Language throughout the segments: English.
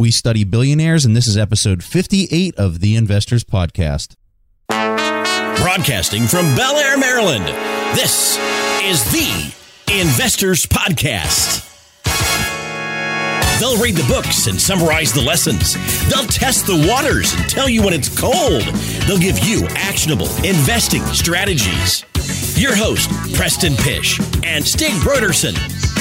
We study billionaires, and this is episode 58 of The Investors Podcast. Broadcasting from Bel Air, Maryland, this is The Investors Podcast. They'll read the books and summarize the lessons. They'll test the waters and tell you when it's cold. They'll give you actionable investing strategies. Your host, Preston Pysh and Stig Brodersen.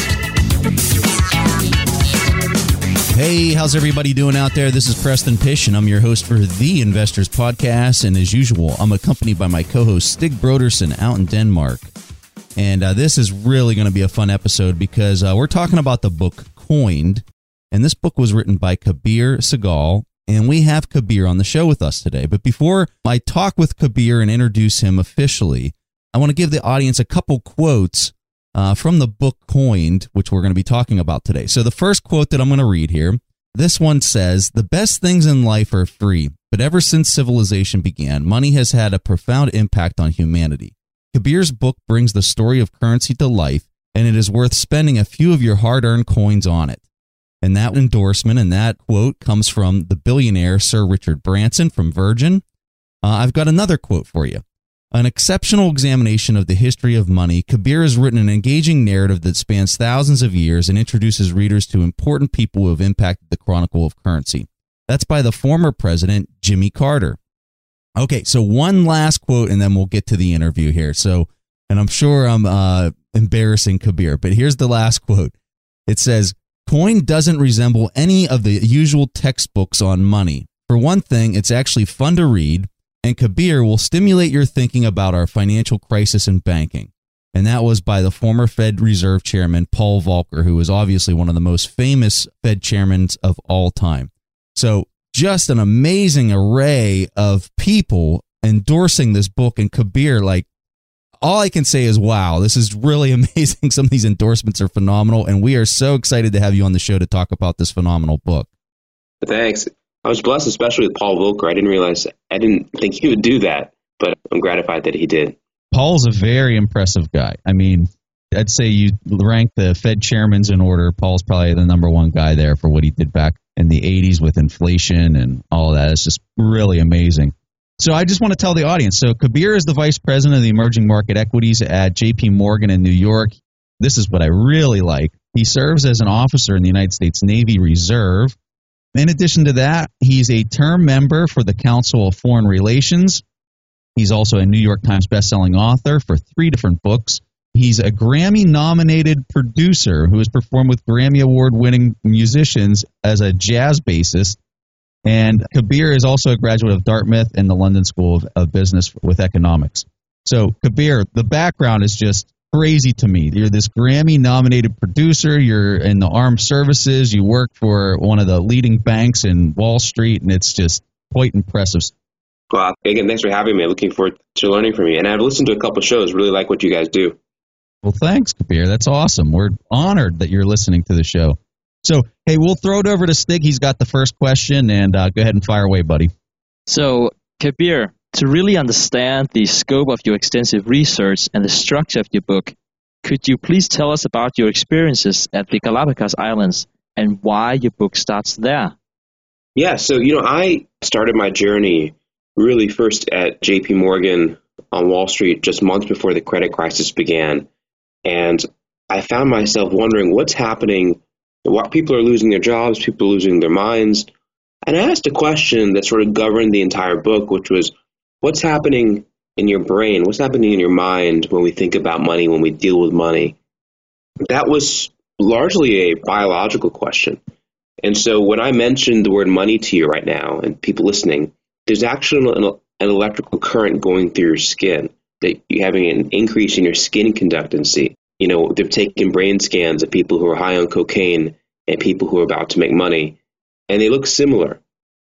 Hey, how's everybody doing out there? This is Preston Pysh, and I'm your host for The Investors Podcast. And as usual, I'm accompanied by my co-host, Stig Brodersen, out in Denmark. And this is really going to be a fun episode because we're talking about the book Coined. And this book was written by Kabir Sehgal, and we have Kabir on the show with us today. But before I talk with Kabir and introduce him officially, I want to give the audience a couple quotes from the book Coined, which we're going to be talking about today. So the first quote that I'm going to read here, this one says, "The best things in life are free, but ever since civilization began, money has had a profound impact on humanity. Kabir's book brings the story of currency to life, and it is worth spending a few of your hard-earned coins on it." And that endorsement and that quote comes from the billionaire Sir Richard Branson from Virgin. I've got another quote for you. "An exceptional examination of the history of money, Kabir has written an engaging narrative that spans thousands of years and introduces readers to important people who have impacted the chronicle of currency." That's by the former president, Jimmy Carter. Okay, so one last quote, and then we'll get to the interview here. And I'm sure I'm embarrassing Kabir, but here's the last quote. It says, "Coined doesn't resemble any of the usual textbooks on money. For one thing, it's actually fun to read, and Kabir will stimulate your thinking about our financial crisis and banking." And that was by the former Fed Reserve Chairman, Paul Volcker, who is obviously one of the most famous Fed chairmen of all time. So just an amazing array of people endorsing this book. And Kabir, all I can say is, wow, this is really amazing. Some of these endorsements are phenomenal, and we are so excited to have you on the show to talk about this phenomenal book. Thanks. I was blessed, especially with Paul Volcker. I didn't think he would do that, but I'm gratified that he did. Paul's a very impressive guy. I mean, I'd say you rank the Fed chairmans in order. Paul's probably the number one guy there for what he did back in the 80s with inflation and all of that. It's just really amazing. So I just want to tell the audience. So Kabir is the vice president of the emerging market equities at JP Morgan in New York. This is what I really like. He serves as an officer in the United States Navy Reserve. In addition to that, he's a term member for the Council of Foreign Relations. He's also a New York Times bestselling author for 3 different books. He's a Grammy-nominated producer who has performed with Grammy Award-winning musicians as a jazz bassist. And Kabir is also a graduate of Dartmouth and the London School of Business with Economics. So, Kabir, the background is just crazy to me. You're this Grammy-nominated producer. You're in the armed services. You work for one of the leading banks in Wall Street, and it's just quite impressive. Well, again, thanks for having me. Looking forward to learning from you. And I've listened to a couple of shows. Really like what you guys do. Well, thanks, Kabir. That's awesome. We're honored that you're listening to the show. So, hey, we'll throw it over to Stig. He's got the first question, and go ahead and fire away, buddy. So, Kabir, to really understand the scope of your extensive research and the structure of your book, could you please tell us about your experiences at the Galapagos Islands and why your book starts there? Yeah, so, I started my journey really first at JP Morgan on Wall Street just months before the credit crisis began. And I found myself wondering what's happening. What people are losing their jobs, people are losing their minds. And I asked a question that sort of governed the entire book, which was, what's happening in your brain? What's happening in your mind when we think about money, when we deal with money? That was largely a biological question. And so when I mentioned the word money to you right now, and people listening, there's actually an electrical current going through your skin, that you're having an increase in your skin conductancy. They've taken brain scans of people who are high on cocaine and people who are about to make money, and they look similar.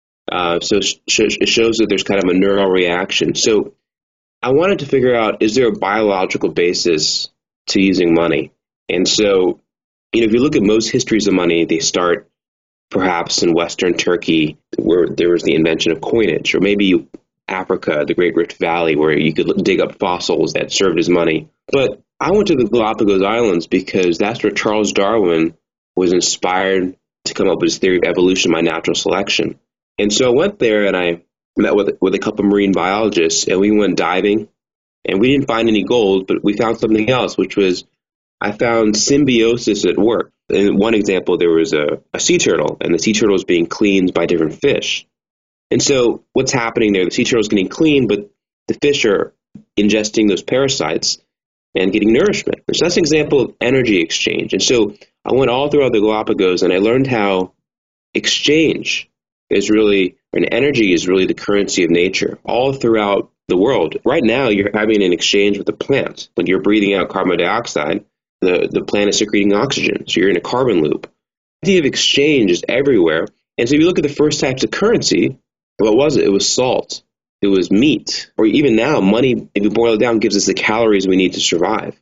So it shows that there's kind of a neural reaction. So I wanted to figure out, is there a biological basis to using money? And so, if you look at most histories of money, they start perhaps in Western Turkey, where there was the invention of coinage, or maybe Africa, the Great Rift Valley, where you could dig up fossils that served as money. But I went to the Galapagos Islands because that's where Charles Darwin was inspired to come up with his theory of evolution by natural selection. And so I went there and I met with a couple of marine biologists, and we went diving, and we didn't find any gold, but we found something else, which was I found symbiosis at work. In one example, there was a sea turtle, and the sea turtle was being cleaned by different fish. And so what's happening there? The sea turtle is getting cleaned, but the fish are ingesting those parasites and getting nourishment. So that's an example of energy exchange. And so I went all throughout the Galapagos, and I learned how exchange is really, and energy is really the currency of nature all throughout the world. Right now, you're having an exchange with the plant. When you're breathing out carbon dioxide, the plant is secreting oxygen. So you're in a carbon loop. The idea of exchange is everywhere. And so if you look at the first types of currency, what was it? It was salt. It was meat. Or even now, money, if you boil it down, gives us the calories we need to survive.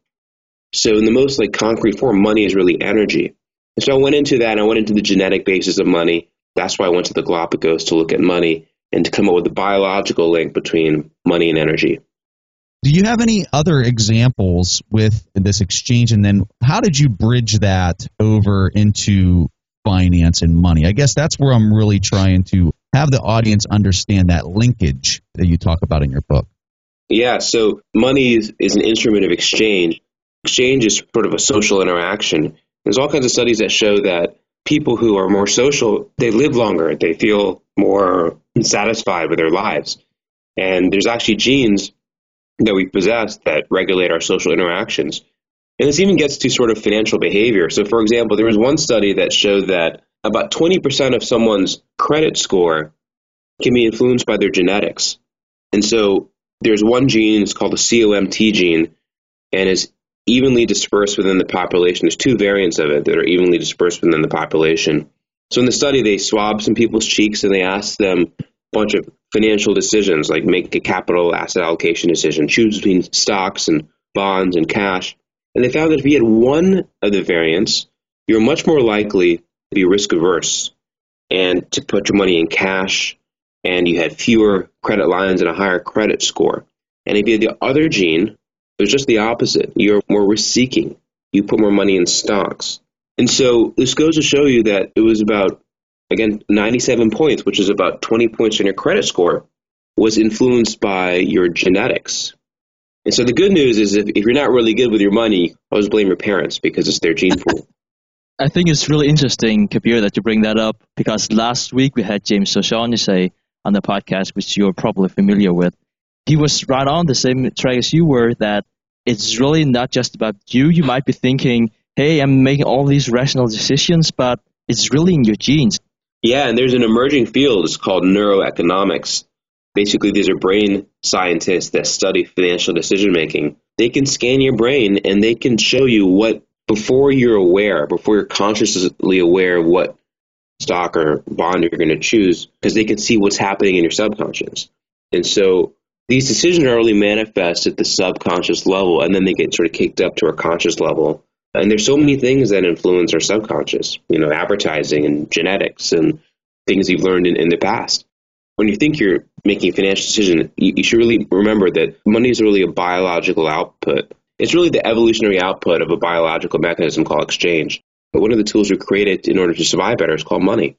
So in the most concrete form, money is really energy. And so I went into that, and I went into the genetic basis of money. That's why I went to the Galapagos, to look at money and to come up with the biological link between money and energy. Do you have any other examples with this exchange? And then how did you bridge that over into finance and money? I guess that's where I'm really trying to have the audience understand that linkage that you talk about in your book. Yeah, so money is an instrument of exchange. Exchange is sort of a social interaction. There's all kinds of studies that show that people who are more social, they live longer. They feel more satisfied with their lives. And there's actually genes that we possess that regulate our social interactions. And this even gets to sort of financial behavior. So, for example, there was one study that showed that about 20% of someone's credit score can be influenced by their genetics. And so there's one gene, it's called the COMT gene, and is evenly dispersed within the population. There's two variants of it that are evenly dispersed within the population. So in the study, they swabbed some people's cheeks and they asked them a bunch of financial decisions, like make a capital asset allocation decision, choose between stocks and bonds and cash. And they found that if you had one of the variants, you're much more likely to be risk averse and to put your money in cash, and you had fewer credit lines and a higher credit score. And if you had the other gene, it was just the opposite. You're more risk seeking. You put more money in stocks. And so this goes to show you that it was about, again, 97 points, which is about 20 points in your credit score, was influenced by your genetics. And so the good news is if you're not really good with your money, always blame your parents because it's their gene pool. I think it's really interesting, Kabir, that you bring that up, because last week we had James O'Shaughnessy on the podcast, which you're probably familiar with. He was right on the same track as you were, that it's really not just about you. You might be thinking, hey, I'm making all these rational decisions, but it's really in your genes. Yeah, and there's an emerging field. It's called neuroeconomics. Basically, these are brain scientists that study financial decision-making. They can scan your brain, and they can show you what, before you're consciously aware of what stock or bond you're going to choose, because they can see what's happening in your subconscious. And so these decisions are only manifest at the subconscious level, and then they get sort of kicked up to our conscious level. And there's so many things that influence our subconscious, advertising and genetics and things you've learned in the past. When you think you're making a financial decision, you should really remember that money is really a biological output. It's really the evolutionary output of a biological mechanism called exchange. But one of the tools we created in order to survive better is called money.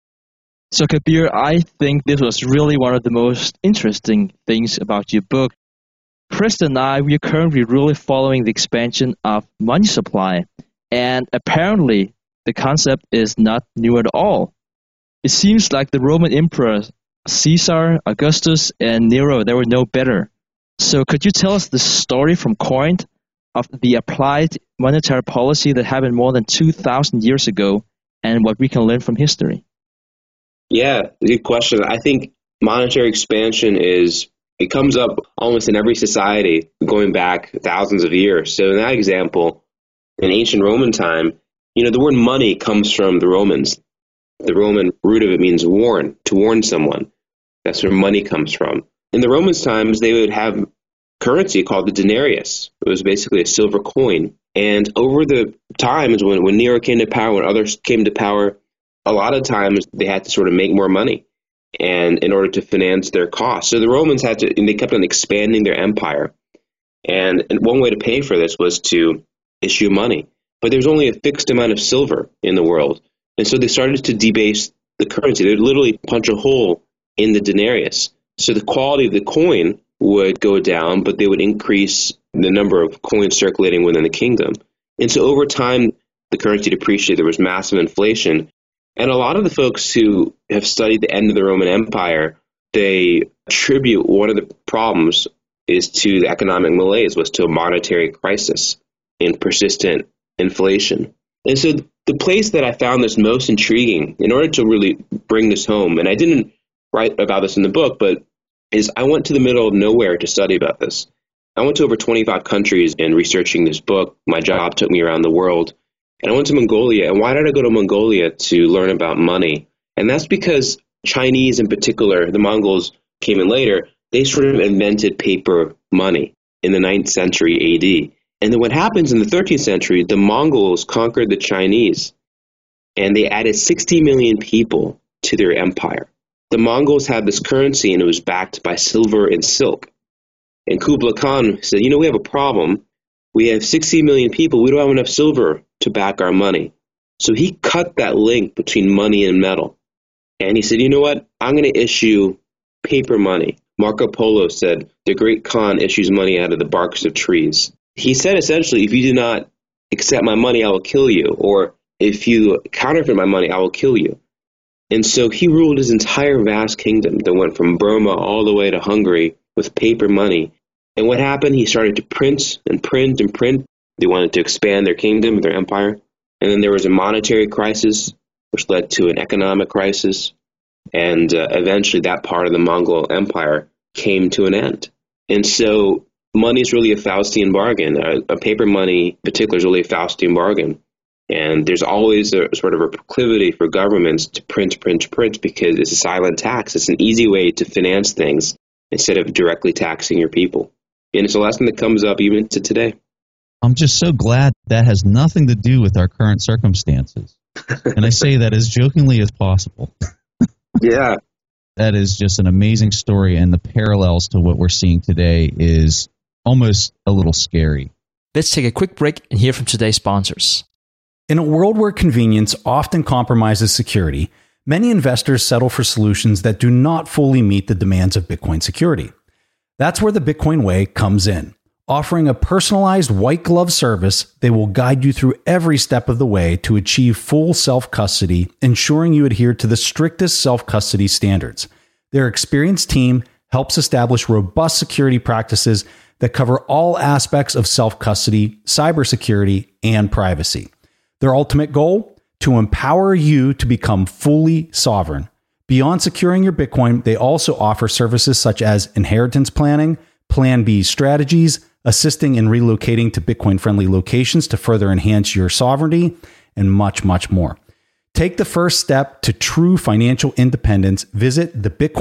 So, Kabir, I think this was really one of the most interesting things about your book. Preston and I, we are currently really following the expansion of money supply. And apparently, the concept is not new at all. It seems like the Roman emperors, Caesar, Augustus, and Nero, they were no better. So could you tell us the story from Corinth of the applied monetary policy that happened more than 2,000 years ago and what we can learn from history? Yeah, good question. I think monetary expansion it comes up almost in every society going back thousands of years. So in that example, in ancient Roman time, the word money comes from the Romans. The Roman root of it means warn, to warn someone. That's where money comes from. In the Romans' times, they would have currency called the denarius. It was basically a silver coin. And over the times when Nero came to power, when others came to power, a lot of times they had to sort of make more money and in order to finance their costs. So the Romans they kept on expanding their empire. And one way to pay for this was to issue money. But there's only a fixed amount of silver in the world. And so they started to debase the currency. They would literally punch a hole in the denarius. So the quality of the coin would go down, but they would increase the number of coins circulating within the kingdom. And so over time, the currency depreciated. There was massive inflation. And a lot of the folks who have studied the end of the Roman Empire, they attribute one of the problems is to the economic malaise, was to a monetary crisis and persistent inflation. And so the place that I found this most intriguing, in order to really bring this home, and I didn't write about this in the book, but is I went to the middle of nowhere to study about this. I went to over 25 countries in researching this book. My job took me around the world. And I went to Mongolia. And why did I go to Mongolia to learn about money? And that's because Chinese in particular, the Mongols came in later, they sort of invented paper money in the 9th century AD. And then what happens in the 13th century, the Mongols conquered the Chinese, and they added 60 million people to their empire. The Mongols had this currency, and it was backed by silver and silk. And Kublai Khan said, we have a problem. We have 60 million people. We don't have enough silver to back our money. So he cut that link between money and metal. And he said, you know what? I'm going to issue paper money. Marco Polo said, the great Khan issues money out of the barks of trees. He said, essentially, if you do not accept my money, I will kill you. Or if you counterfeit my money, I will kill you. And so he ruled his entire vast kingdom that went from Burma all the way to Hungary with paper money. And what happened? He started to print and print and print. They wanted to expand their kingdom, their empire. And then there was a monetary crisis, which led to an economic crisis. And eventually that part of the Mongol Empire came to an end. And so money is really a Faustian bargain. A paper money in particular is really a Faustian bargain. And there's always a sort of a proclivity for governments to print because it's a silent tax. It's an easy way to finance things instead of directly taxing your people. And it's a lesson that comes up even to today. I'm just so glad that has nothing to do with our current circumstances. And I say that as jokingly as possible. Yeah. That is just an amazing story, and the parallels to what we're seeing today is almost a little scary. Let's take a quick break and hear from today's sponsors. In a world where convenience often compromises security, many investors settle for solutions that do not fully meet the demands of Bitcoin security. That's where the Bitcoin Way comes in. Offering a personalized white glove service, they will guide you through every step of the way to achieve full self-custody, ensuring you adhere to the strictest self-custody standards. Their experienced team helps establish robust security practices that cover all aspects of self-custody, cybersecurity, and privacy. Their ultimate goal? To empower you to become fully sovereign. Beyond securing your Bitcoin, they also offer services such as inheritance planning, Plan B strategies, assisting in relocating to Bitcoin-friendly locations to further enhance your sovereignty, and much, much more. Take the first step to true financial independence. Visit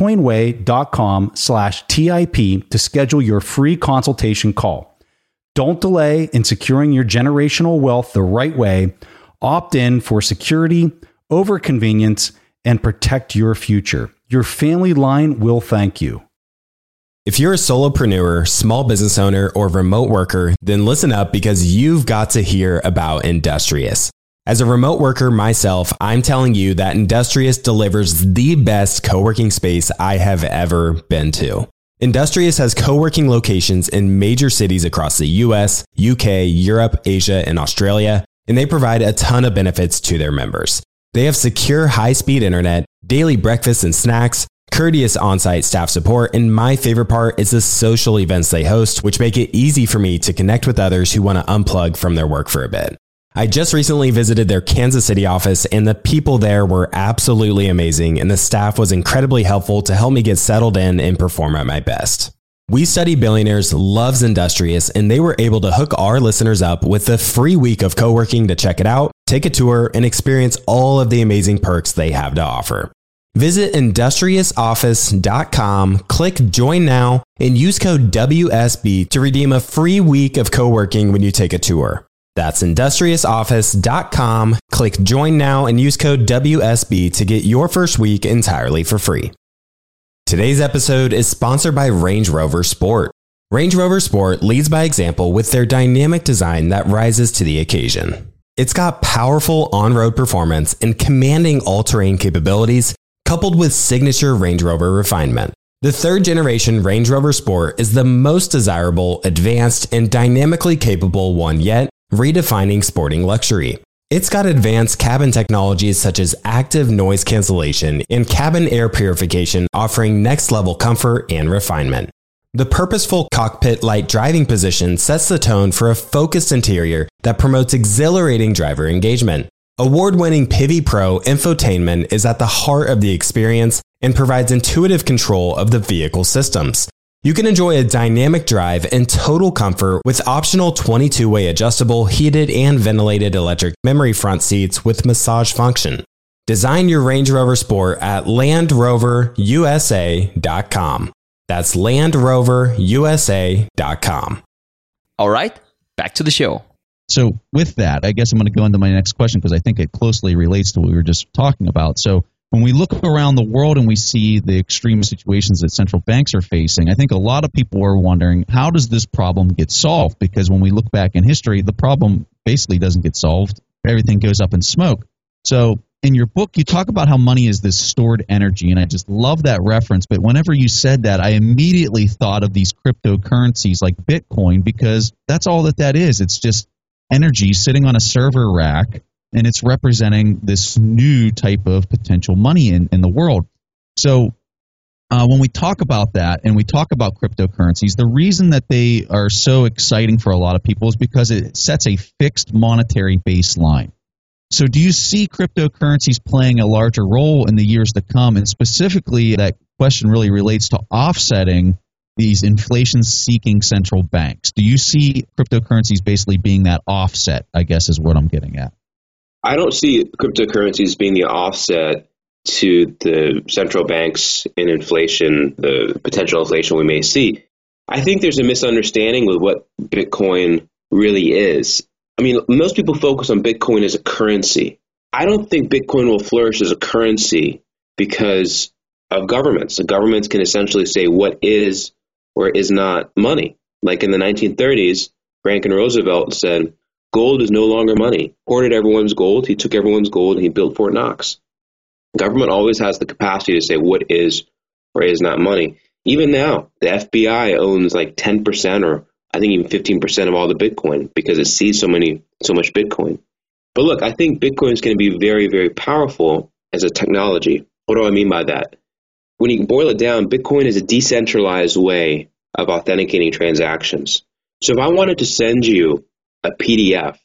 thebitcoinway.com/TIP to schedule your free consultation call. Don't delay in securing your generational wealth the right way. Opt in for security over convenience and protect your future. Your family line will thank you. If you're a solopreneur, small business owner, or remote worker, then listen up because you've got to hear about Industrious. As a remote worker myself, I'm telling you that Industrious delivers the best co-working space I have ever been to. Industrious has co-working locations in major cities across the US, UK, Europe, Asia, and Australia, and they provide a ton of benefits to their members. They have secure high-speed internet, daily breakfast and snacks, courteous on-site staff support, and my favorite part is the social events they host, which make it easy for me to connect with others who want to unplug from their work for a bit. I just recently visited their Kansas City office, and the people there were absolutely amazing, and the staff was incredibly helpful to help me get settled in and perform at my best. We Study Billionaires loves Industrious, and they were able to hook our listeners up with a free week of co-working to check it out, take a tour, and experience all of the amazing perks they have to offer. Visit industriousoffice.com, click Join Now, and use code WSB to redeem a free week of co-working when you take a tour. That's industriousoffice.com, click Join Now, and use code WSB to get your first week entirely for free. Today's episode is sponsored by Range Rover Sport. Range Rover Sport leads by example with their dynamic design that rises to the occasion. It's got powerful on-road performance and commanding all-terrain capabilities, coupled with signature Range Rover refinement. The third-generation Range Rover Sport is the most desirable, advanced, and dynamically capable one yet, redefining sporting luxury. It's got advanced cabin technologies such as active noise cancellation and cabin air purification, offering next-level comfort and refinement. The purposeful cockpit-like driving position sets the tone for a focused interior that promotes exhilarating driver engagement. Award-winning Pivi Pro infotainment is at the heart of the experience and provides intuitive control of the vehicle systems. You can enjoy a dynamic drive and total comfort with optional 22-way adjustable, heated and ventilated electric memory front seats with massage function. Design your Range Rover Sport at LandRoverUSA.com. That's LandRoverUSA.com. All right, back to the show. So with that, I guess I'm going to go into my next question because I think it closely relates to what we were just talking about. So when we look around the world and we see the extreme situations that central banks are facing, I think a lot of people are wondering, how does this problem get solved? Because when we look back in history, the problem basically doesn't get solved. Everything goes up in smoke. So in your book, you talk about how money is this stored energy, and I just love that reference. But whenever you said that, I immediately thought of these cryptocurrencies like Bitcoin, because that's all that is. It's just energy sitting on a server rack, and it's representing this new type of potential money in the world. So when we talk about that and we talk about cryptocurrencies, the reason that they are so exciting for a lot of people is because it sets a fixed monetary baseline. So do you see cryptocurrencies playing a larger role in the years to come? And specifically, that question really relates to offsetting these inflation-seeking central banks. Do you see cryptocurrencies basically being that offset, I guess is what I'm getting at? I don't see cryptocurrencies being the offset to the central banks in inflation, the potential inflation we may see. I think there's a misunderstanding with what Bitcoin really is. I mean, most people focus on Bitcoin as a currency. I don't think Bitcoin will flourish as a currency because of governments. The governments can essentially say what is or is not money. Like in the 1930s, Franklin Roosevelt said, gold is no longer money. Hoarded everyone's gold. He took everyone's gold and he built Fort Knox. Government always has the capacity to say what is or is not money. Even now, the FBI owns like 10% or I think even 15% of all the Bitcoin because it sees so much Bitcoin. But look, I think Bitcoin is going to be very, very powerful as a technology. What do I mean by that? When you boil it down, Bitcoin is a decentralized way of authenticating transactions. So if I wanted to send you a PDF,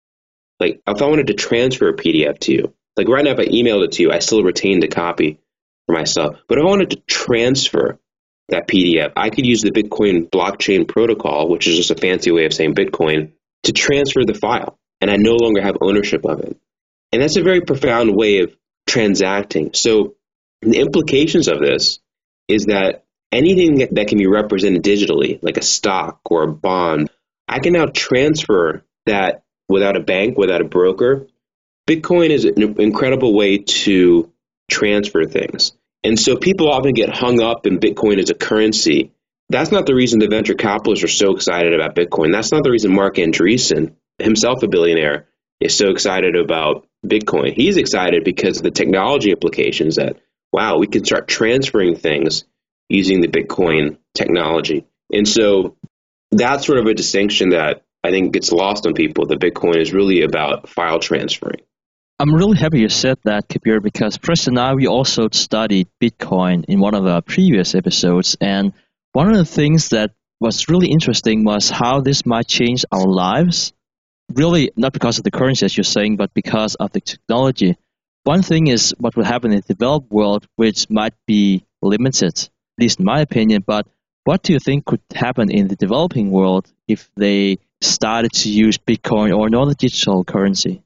like if I wanted to transfer a PDF to you, like right now if I emailed it to you, I still retained a copy for myself. But if I wanted to transfer that PDF, I could use the Bitcoin blockchain protocol, which is just a fancy way of saying Bitcoin, to transfer the file. And I no longer have ownership of it. And that's a very profound way of transacting. So the implications of this is that anything that can be represented digitally, like a stock or a bond, I can now transfer that without a bank, without a broker. Bitcoin is an incredible way to transfer things. And so people often get hung up in Bitcoin as a currency. That's not the reason the venture capitalists are so excited about Bitcoin. That's not the reason Mark Andreessen, himself a billionaire, is so excited about Bitcoin. He's excited because of the technology implications that, wow, we can start transferring things using the Bitcoin technology. And so that's sort of a distinction that I think gets lost on people, that Bitcoin is really about file transferring. I'm really happy you said that, Kabir, because Preston and I, we also studied Bitcoin in one of our previous episodes. And one of the things that was really interesting was how this might change our lives. Really, not because of the currency, as you're saying, but because of the technology. One thing is what will happen in the developed world, which might be limited, at least in my opinion. But what do you think could happen in the developing world if they started to use Bitcoin or another digital currency?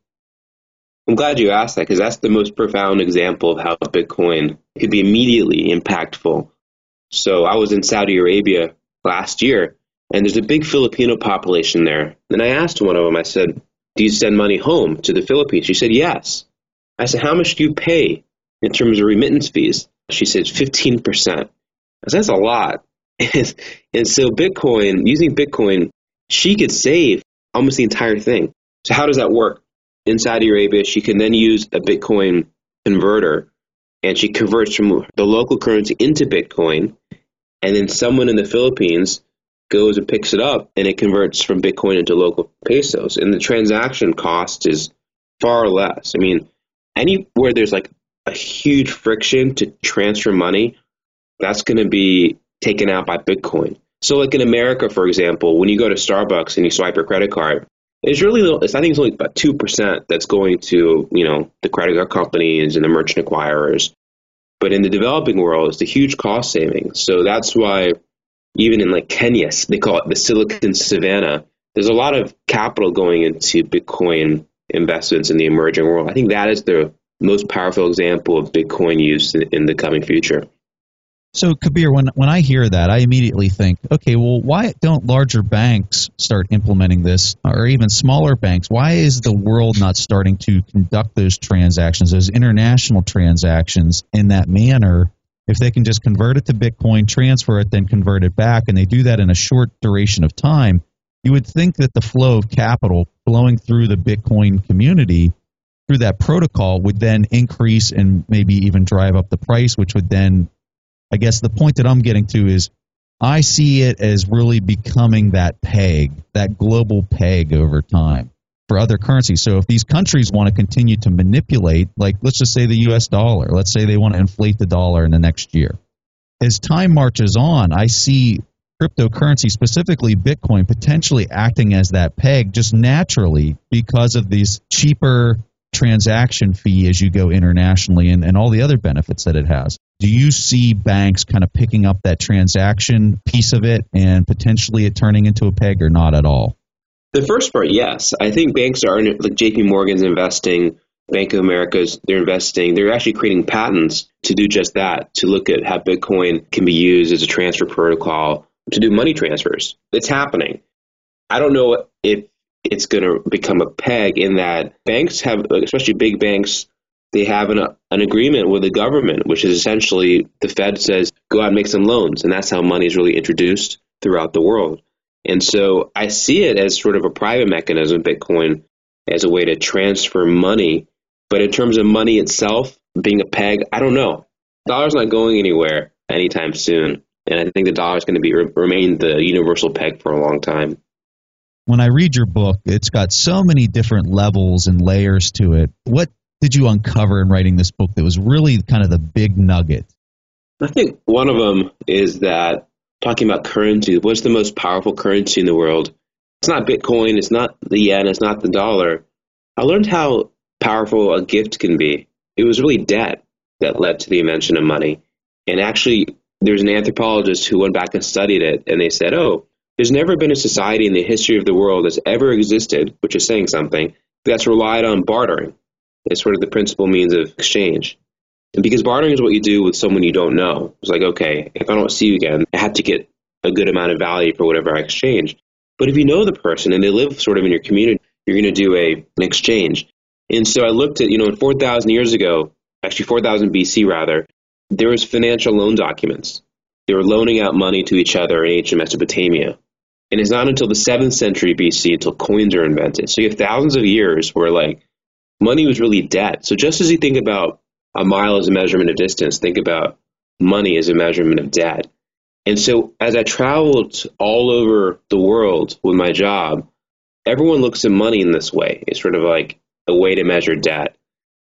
I'm glad you asked that because that's the most profound example of how Bitcoin could be immediately impactful. So I was in Saudi Arabia last year, and there's a big Filipino population there. And I asked one of them, I said, do you send money home to the Philippines? She said, yes. I said, how much do you pay in terms of remittance fees? She said, 15%. I said, that's a lot. And so using Bitcoin, she could save almost the entire thing. So how does that work? in Saudi Arabia. She can then use a Bitcoin converter, and she converts from the local currency into Bitcoin. And then someone in the Philippines goes and picks it up, and it converts from Bitcoin into local pesos. And the transaction cost is far less. I mean, anywhere there's like a huge friction to transfer money, that's going to be taken out by Bitcoin. So like in America, for example, when you go to Starbucks and you swipe your credit card, it's really little, I think it's only about 2% that's going to, the credit card companies and the merchant acquirers. But in the developing world, it's a huge cost savings. So that's why even in like Kenya, they call it the Silicon Savannah, there's a lot of capital going into Bitcoin investments in the emerging world. I think that is the most powerful example of Bitcoin use in the coming future. So, Kabir, when I hear that, I immediately think, okay, well, why don't larger banks start implementing this, or even smaller banks? Why is the world not starting to conduct those transactions, those international transactions in that manner? If they can just convert it to Bitcoin, transfer it, then convert it back, and they do that in a short duration of time, you would think that the flow of capital flowing through the Bitcoin community through that protocol would then increase and maybe even drive up the price, which would then, I guess the point that I'm getting to is I see it as really becoming that peg, that global peg over time for other currencies. So if these countries want to continue to manipulate, like let's just say the US dollar, let's say they want to inflate the dollar in the next year. As time marches on, I see cryptocurrency, specifically Bitcoin, potentially acting as that peg just naturally because of these cheaper transaction fee as you go internationally and all the other benefits that it has. Do you see banks kind of picking up that transaction piece of it and potentially it turning into a peg or not at all? The first part, yes. I think banks are, like JP Morgan's investing, Bank of America's, they're investing. They're actually creating patents to do just that, to look at how Bitcoin can be used as a transfer protocol to do money transfers. It's happening. I don't know if it's going to become a peg in that banks have, especially big banks, they have an agreement with the government, which is essentially the Fed says, go out and make some loans. And that's how money is really introduced throughout the world. And so I see it as sort of a private mechanism, Bitcoin, as a way to transfer money. But in terms of money itself being a peg, I don't know. The dollar's not going anywhere anytime soon. And I think the dollar is going to remain the universal peg for a long time. When I read your book, it's got so many different levels and layers to it. What did you uncover in writing this book that was really kind of the big nugget? I think one of them is that talking about currency, what's the most powerful currency in the world? It's not Bitcoin, it's not the yen, it's not the dollar. I learned how powerful a gift can be. It was really debt that led to the invention of money. And actually, there's an anthropologist who went back and studied it, and they said, there's never been a society in the history of the world that's ever existed, which is saying something, that's relied on bartering. It's sort of the principal means of exchange. And because bartering is what you do with someone you don't know. It's like, okay, if I don't see you again, I have to get a good amount of value for whatever I exchange. But if you know the person and they live sort of in your community, you're going to do an exchange. And so I looked at, 4,000 years ago, actually 4,000 BC rather, there was financial loan documents. They were loaning out money to each other in ancient Mesopotamia. And it's not until the 7th century BC until coins are invented. So you have thousands of years where money was really debt. So just as you think about a mile as a measurement of distance, think about money as a measurement of debt. And so as I traveled all over the world with my job, everyone looks at money in this way. It's sort of like a way to measure debt.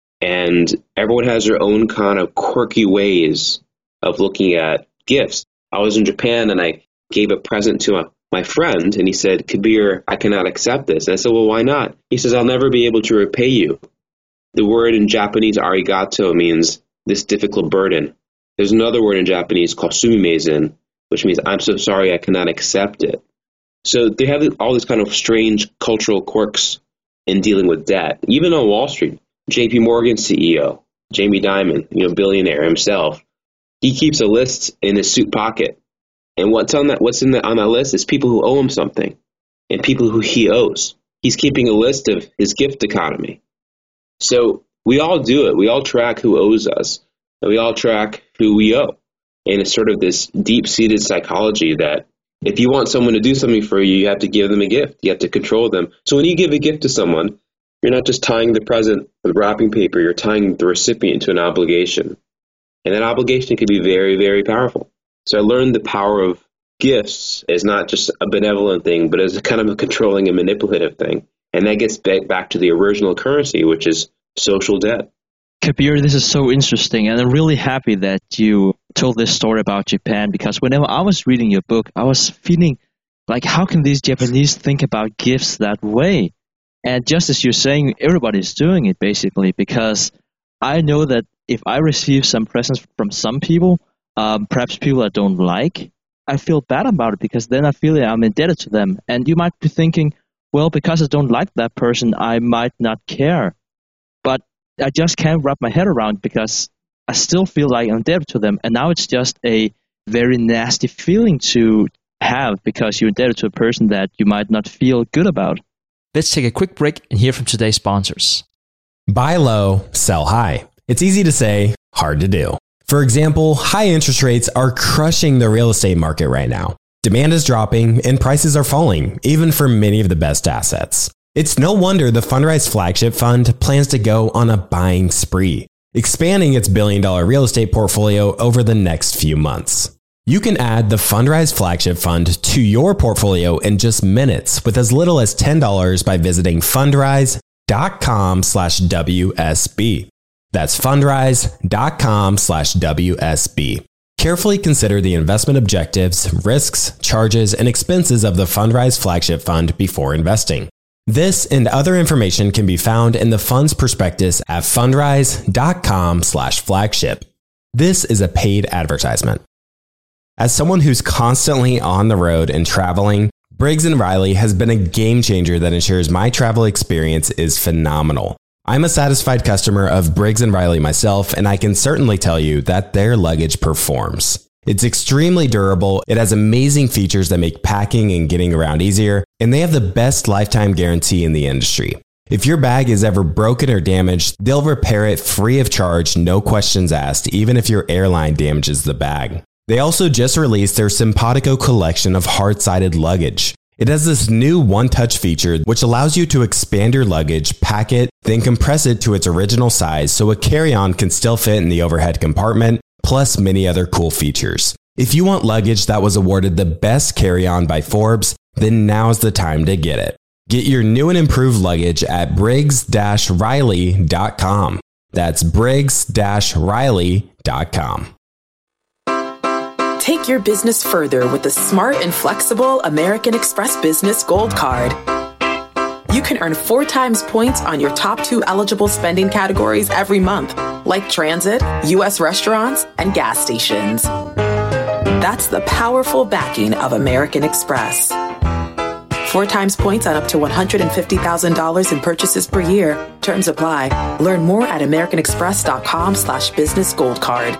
And everyone has their own kind of quirky ways of looking at gifts. I was in Japan and I gave a present to my friend and he said, Kabir, I cannot accept this. And I said, well, why not? He says, I'll never be able to repay you. The word in Japanese, arigato, means this difficult burden. There's another word in Japanese called sumimasen, which means I'm so sorry I cannot accept it. So they have all these kind of strange cultural quirks in dealing with debt. Even on Wall Street, JP Morgan CEO, Jamie Dimon, billionaire himself, he keeps a list in his suit pocket. And what's on that list is people who owe him something and people who he owes. He's keeping a list of his gift economy. So we all do it. We all track who owes us, and we all track who we owe. And it's sort of this deep-seated psychology that if you want someone to do something for you, you have to give them a gift. You have to control them. So when you give a gift to someone, you're not just tying the present with wrapping paper, you're tying the recipient to an obligation. And that obligation can be very, very powerful. So I learned the power of gifts as not just a benevolent thing, but as a kind of a controlling and manipulative thing. And that gets back to the original currency, which is social debt. Kabir, this is so interesting, and I'm really happy that you told this story about Japan, because whenever I was reading your book, I was feeling like, how can these Japanese think about gifts that way? And just as you're saying, everybody's doing it basically, because I know that if I receive some presents from some people, perhaps people I don't like, I feel bad about it, because then I feel that I'm indebted to them. And you might be thinking, well, because I don't like that person, I might not care. But I just can't wrap my head around, because I still feel like I'm indebted to them. And now it's just a very nasty feeling to have, because you're indebted to a person that you might not feel good about. Let's take a quick break and hear from today's sponsors. Buy low, sell high. It's easy to say, hard to do. For example, high interest rates are crushing the real estate market right now. Demand is dropping and prices are falling, even for many of the best assets. It's no wonder the Fundrise Flagship Fund plans to go on a buying spree, expanding its billion-dollar real estate portfolio over the next few months. You can add the Fundrise Flagship Fund to your portfolio in just minutes with as little as $10 by visiting fundrise.com/WSB. That's fundrise.com/WSB. Carefully consider the investment objectives, risks, charges, and expenses of the Fundrise Flagship Fund before investing. This and other information can be found in the fund's prospectus at fundrise.com/flagship. This is a paid advertisement. As someone who's constantly on the road and traveling, Briggs & Riley has been a game changer that ensures my travel experience is phenomenal. I'm a satisfied customer of Briggs & Riley myself, and I can certainly tell you that their luggage performs. It's extremely durable, it has amazing features that make packing and getting around easier, and they have the best lifetime guarantee in the industry. If your bag is ever broken or damaged, they'll repair it free of charge, no questions asked, even if your airline damages the bag. They also just released their Simpatico collection of hard-sided luggage. It has this new one-touch feature which allows you to expand your luggage, pack it, then compress it to its original size so a carry-on can still fit in the overhead compartment, plus many other cool features. If you want luggage that was awarded the best carry-on by Forbes, then now's the time to get it. Get your new and improved luggage at briggs-riley.com. That's briggs-riley.com. Take your business further with the smart and flexible American Express Business Gold Card. You can earn 4 times points on your top 2 eligible spending categories every month, like transit, U.S. restaurants, and gas stations. That's the powerful backing of American Express. 4 times points on up to $150,000 in purchases per year. Terms apply. Learn more at americanexpress.com/businessgoldcard.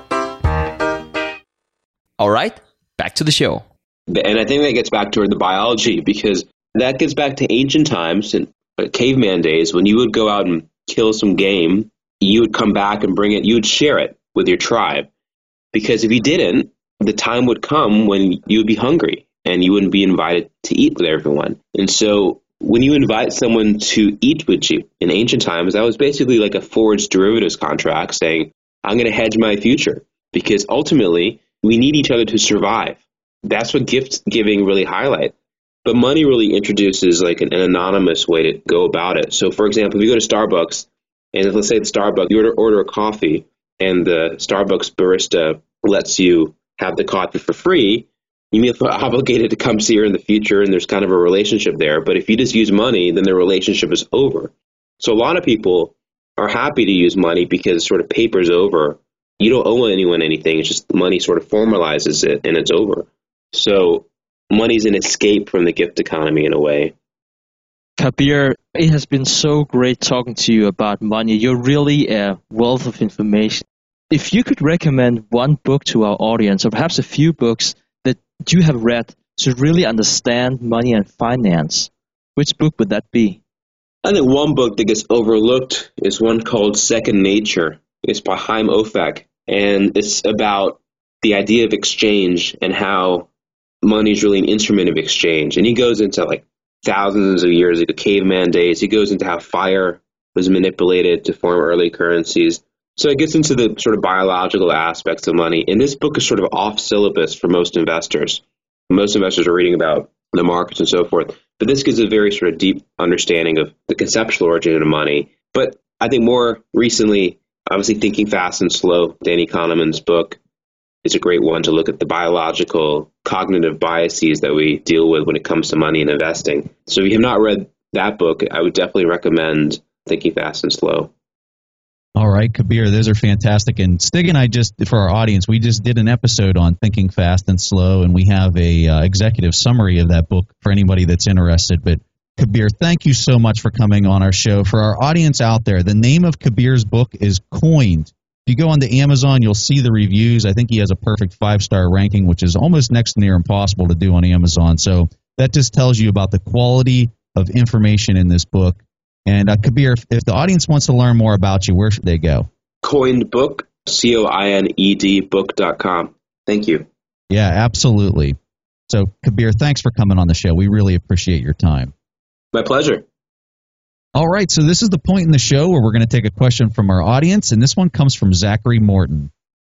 All right, back to the show. And I think that gets back to the biology, because that gets back to ancient times and caveman days when you would go out and kill some game, you would come back and bring it, you would share it with your tribe. Because if you didn't, the time would come when you would be hungry and you wouldn't be invited to eat with everyone. And so when you invite someone to eat with you in ancient times, that was basically like a forged derivatives contract saying, I'm going to hedge my future, because ultimately we need each other to survive. That's what gift giving really highlights. But money really introduces like an anonymous way to go about it. So for example, if you go to Starbucks, and let's say at Starbucks, you order a coffee and the Starbucks barista lets you have the coffee for free, you may feel obligated to come see her in the future, and there's kind of a relationship there. But if you just use money, then the relationship is over. So a lot of people are happy to use money because it sort of papers over. You don't owe anyone anything. It's just money sort of formalizes it and it's over. So money's an escape from the gift economy in a way. Kabir, it has been so great talking to you about money. You're really a wealth of information. If you could recommend one book to our audience, or perhaps a few books that you have read to really understand money and finance, which book would that be? I think one book that gets overlooked is one called Second Nature. It's by Chaim Ophek, and it's about the idea of exchange and how money is really an instrument of exchange. And he goes into like thousands of years ago, caveman days. He goes into how fire was manipulated to form early currencies. So it gets into the sort of biological aspects of money. And this book is sort of off syllabus for most investors. Most investors are reading about the markets and so forth. But this gives a very sort of deep understanding of the conceptual origin of money. But I think more recently, obviously Thinking Fast and Slow, Danny Kahneman's book, is a great one to look at the biological cognitive biases that we deal with when it comes to money and investing. So if you have not read that book, I would definitely recommend Thinking Fast and Slow. All right, Kabir, those are fantastic. And Stig and I for our audience, we just did an episode on Thinking Fast and Slow, and we have a executive summary of that book for anybody that's interested. But Kabir, thank you so much for coming on our show. For our audience out there, the name of Kabir's book is Coined. If you go onto Amazon, you'll see the reviews. I think he has a perfect 5-star ranking, which is almost next to near impossible to do on Amazon. So that just tells you about the quality of information in this book. And Kabir, if the audience wants to learn more about you, where should they go? Coined Book, COINED book.com. Thank you. Yeah, absolutely. So Kabir, thanks for coming on the show. We really appreciate your time. My pleasure. All right, so this is the point in the show where we're going to take a question from our audience, and this one comes from Zachary Morton.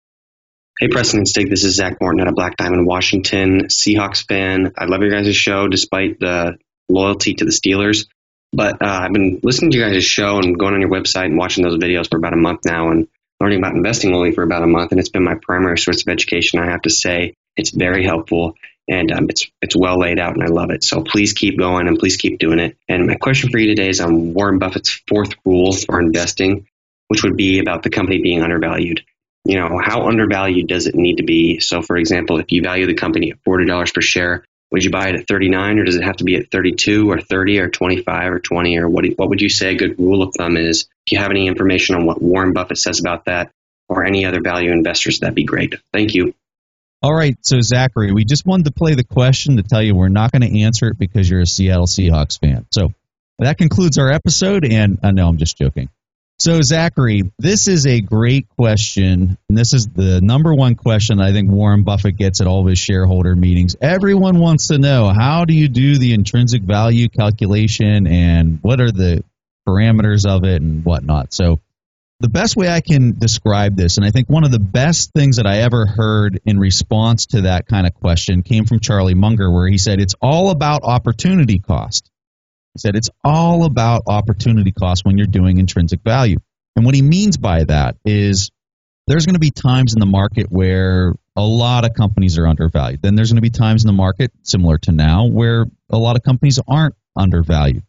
Hey, Preston and Stig, this is Zach Morton out of Black Diamond, Washington, Seahawks fan. I love your guys' show despite the loyalty to the Steelers. But I've been listening to you guys' show and going on your website and watching those videos for about a month now and learning about investing only for about a month, and it's been my primary source of education. I have to say it's very helpful. And it's well laid out, and I love it. So please keep going, and please keep doing it. And my question for you today is on Warren Buffett's 4th rule for investing, which would be about the company being undervalued. You know, how undervalued does it need to be? So, for example, if you value the company at $40 per share, would you buy it at 39, or does it have to be at 32 or 30 or 25 or 20? Or what would you say a good rule of thumb is? If you have any information on what Warren Buffett says about that or any other value investors, that'd be great. Thank you. All right, so Zachary, we just wanted to play the question to tell you we're not going to answer it because you're a Seattle Seahawks fan. So that concludes our episode, and I know I'm just joking. So Zachary, this is a great question, and this is the number one question I think Warren Buffett gets at all of his shareholder meetings. Everyone wants to know, how do you do the intrinsic value calculation, and what are the parameters of it and whatnot? So the best way I can describe this, and I think one of the best things that I ever heard in response to that kind of question came from Charlie Munger, where he said it's all about opportunity cost. He said it's all about opportunity cost when you're doing intrinsic value. And what he means by that is there's going to be times in the market where a lot of companies are undervalued. Then there's going to be times in the market, similar to now, where a lot of companies aren't undervalued.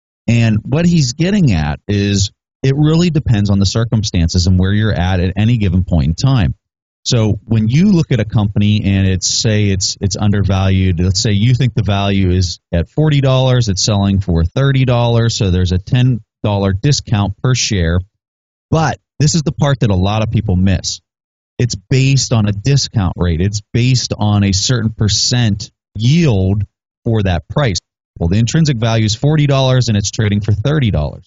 And what he's getting at is it really depends on the circumstances and where you're at any given point in time. So when you look at a company and it's undervalued, let's say you think the value is at $40, it's selling for $30, so there's a $10 discount per share. But this is the part that a lot of people miss. It's based on a discount rate. It's based on a certain percent yield for that price. Well, the intrinsic value is $40 and it's trading for $30.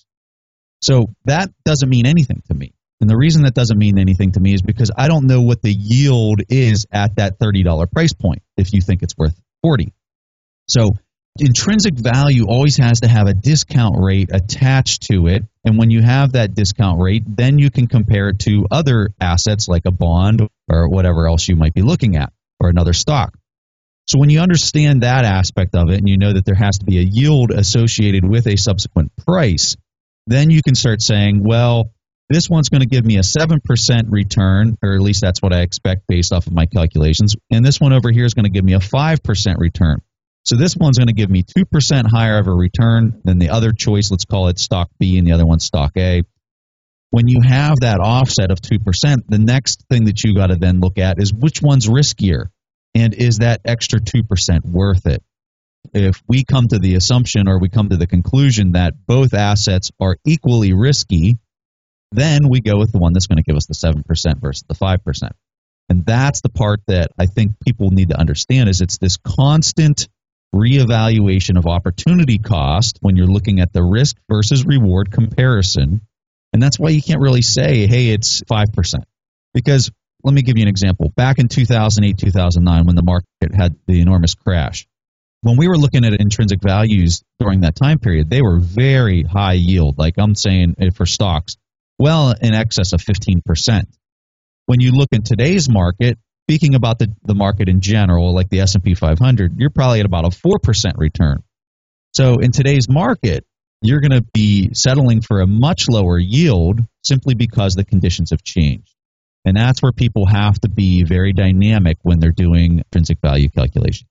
So that doesn't mean anything to me. And the reason that doesn't mean anything to me is because I don't know what the yield is at that $30 price point if you think it's worth $40. So intrinsic value always has to have a discount rate attached to it. And when you have that discount rate, then you can compare it to other assets like a bond or whatever else you might be looking at, or another stock. So when you understand that aspect of it and you know that there has to be a yield associated with a subsequent price, then you can start saying, well, this one's going to give me a 7% return, or at least that's what I expect based off of my calculations. And this one over here is going to give me a 5% return. So this one's going to give me 2% higher of a return than the other choice. Let's call it stock B, and the other one's stock A. When you have that offset of 2%, the next thing that you got to then look at is which one's riskier, and is that extra 2% worth it? If we come to the assumption or we come to the conclusion that both assets are equally risky, then we go with the one that's going to give us the 7% versus the 5%. And that's the part that I think people need to understand is it's this constant reevaluation of opportunity cost when you're looking at the risk versus reward comparison. And that's why you can't really say, hey, it's 5%. Because let me give you an example. Back in 2008, 2009, when the market had the enormous crash, when we were looking at intrinsic values during that time period, they were very high yield. Like I'm saying for stocks, well in excess of 15%. When you look in today's market, speaking about the market in general, like the S&P 500, you're probably at about a 4% return. So in today's market, you're going to be settling for a much lower yield simply because the conditions have changed. And that's where people have to be very dynamic when they're doing intrinsic value calculation.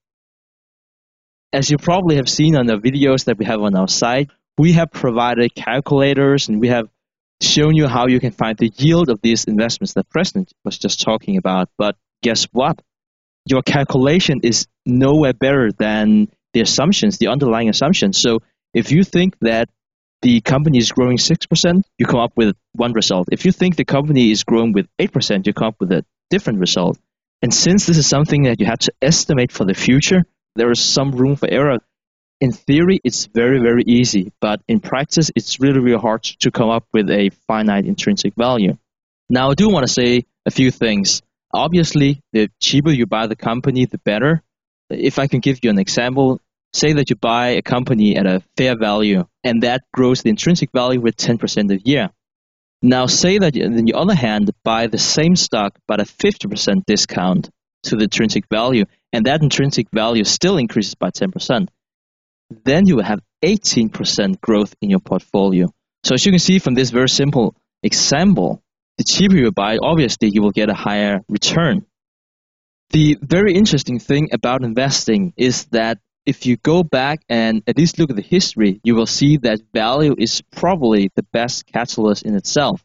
As you probably have seen on the videos that we have on our site, we have provided calculators and we have shown you how you can find the yield of these investments that Preston was just talking about. But guess what? Your calculation is nowhere better than the assumptions, the underlying assumptions. So if you think that the company is growing 6%, you come up with one result. If you think the company is growing with 8%, you come up with a different result. And since this is something that you have to estimate for the future, there is some room for error. In theory, it's very, very easy, but in practice, it's really, really hard to come up with a finite intrinsic value. Now, I do want to say a few things. Obviously, the cheaper you buy the company, the better. If I can give you an example, say that you buy a company at a fair value, and that grows the intrinsic value with 10% a year. Now, say that you, on the other hand, buy the same stock but a 50% discount to the intrinsic value, and that intrinsic value still increases by 10%. Then you will have 18% growth in your portfolio. So as you can see from this very simple example, the cheaper you buy, obviously you will get a higher return. The very interesting thing about investing is that if you go back and at least look at the history, you will see that value is probably the best catalyst in itself.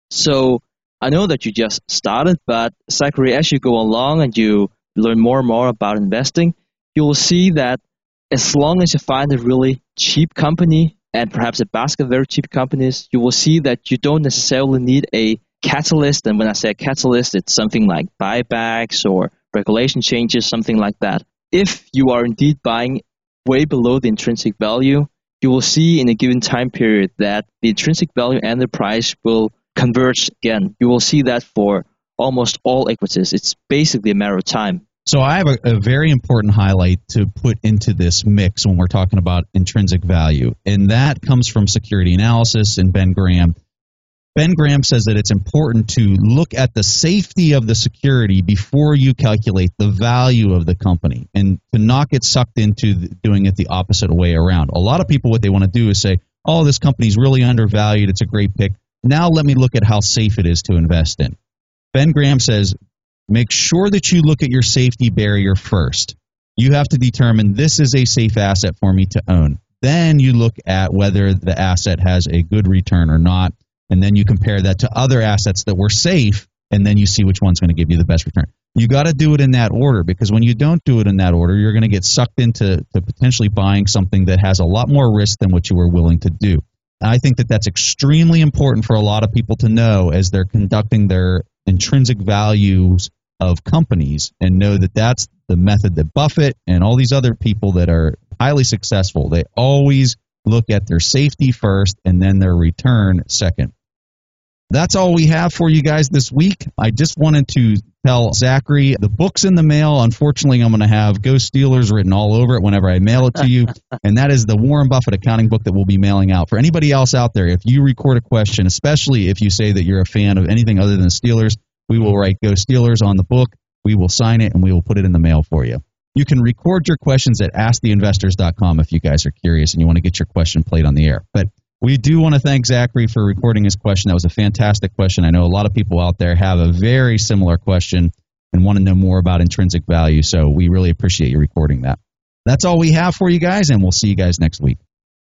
So I know that you just started, but Zachary, as you go along and you learn more and more about investing, you will see that as long as you find a really cheap company and perhaps a basket of very cheap companies, you will see that you don't necessarily need a catalyst. And when I say a catalyst, it's something like buybacks or regulation changes, something like that. If you are indeed buying way below the intrinsic value, you will see in a given time period that the intrinsic value and the price will converge again. You will see that for almost all equities. It's basically a matter of time. So I have a very important highlight to put into this mix when we're talking about intrinsic value, and that comes from Security Analysis and Ben Graham. Ben Graham says that it's important to look at the safety of the security before you calculate the value of the company and to not get sucked into doing it the opposite way around. A lot of people, what they want to do is say, oh, this company's really undervalued. It's a great pick. Now let me look at how safe it is to invest in. Ben Graham says, make sure that you look at your safety barrier first. You have to determine this is a safe asset for me to own. Then you look at whether the asset has a good return or not, and then you compare that to other assets that were safe, and then you see which one's going to give you the best return. You got to do it in that order, because when you don't do it in that order, you're going to get sucked into potentially buying something that has a lot more risk than what you were willing to do. And I think that that's extremely important for a lot of people to know as they're conducting their intrinsic values of companies, and know that that's the method that Buffett and all these other people that are highly successful, they always look at their safety first and then their return second. That's all we have for you guys this week. I just wanted to tell Zachary, the book's in the mail. Unfortunately, I'm going to have Go Steelers written all over it whenever I mail it to you. And that is the Warren Buffett accounting book that we'll be mailing out. For anybody else out there, if you record a question, especially if you say that you're a fan of anything other than the Steelers, we will write Go Steelers on the book. We will sign it, and we will put it in the mail for you. You can record your questions at AskTheInvestors.com if you guys are curious and you want to get your question played on the air. But we do want to thank Zachary for recording his question. That was a fantastic question. I know a lot of people out there have a very similar question and want to know more about intrinsic value, so we really appreciate you recording that. That's all we have for you guys, and we'll see you guys next week.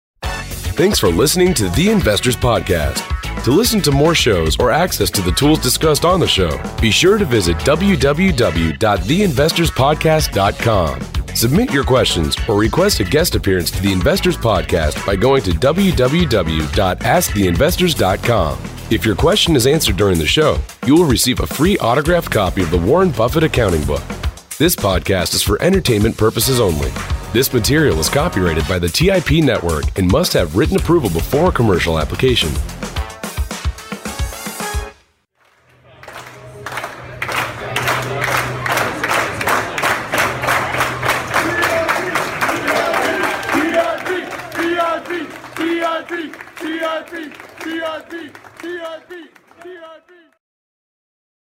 Thanks for listening to The Investors Podcast. To listen to more shows or access to the tools discussed on the show, be sure to visit www.theinvestorspodcast.com. Submit your questions or request a guest appearance to The Investors Podcast by going to www.asktheinvestors.com. If your question is answered during the show, you will receive a free autographed copy of the Warren Buffett accounting book. This podcast is for entertainment purposes only. This material is copyrighted by the TIP Network and must have written approval before commercial application.